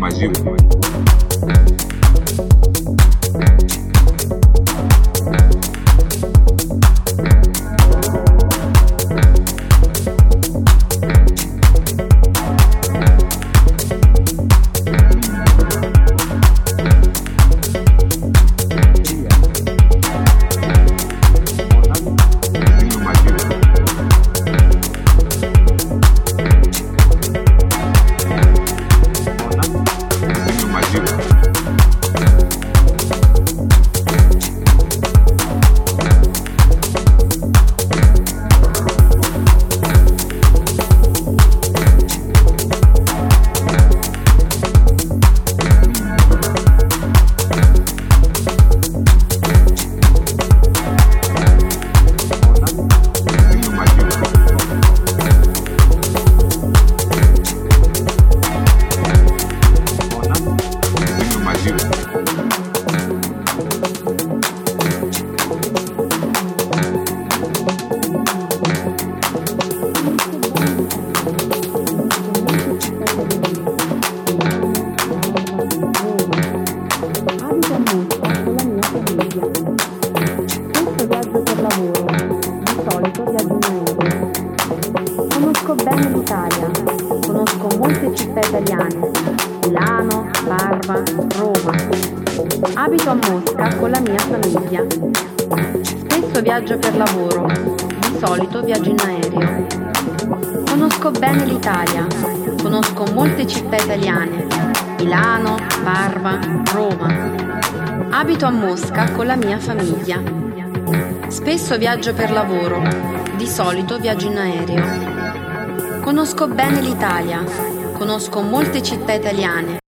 maziwa. Conosco bene l'Italia, conosco molte città italiane, Milano, Parma, Roma. Abito a Mosca con la mia famiglia. Spesso viaggio per lavoro, di solito viaggio in aereo. Conosco bene l'Italia, conosco molte città italiane, Milano, Parma, Roma. Abito a Mosca con la mia famiglia. Spesso viaggio per lavoro, di solito viaggio in aereo. Conosco bene l'Italia, conosco molte città italiane.